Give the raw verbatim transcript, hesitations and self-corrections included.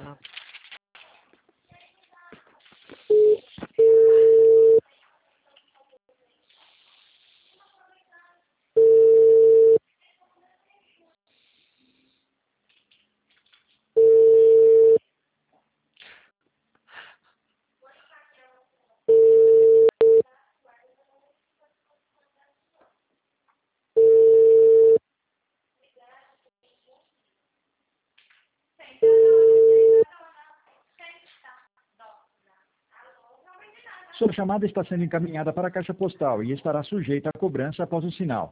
Sua chamada está sendo encaminhada para a caixa postal e estará sujeita a cobrança após o sinal.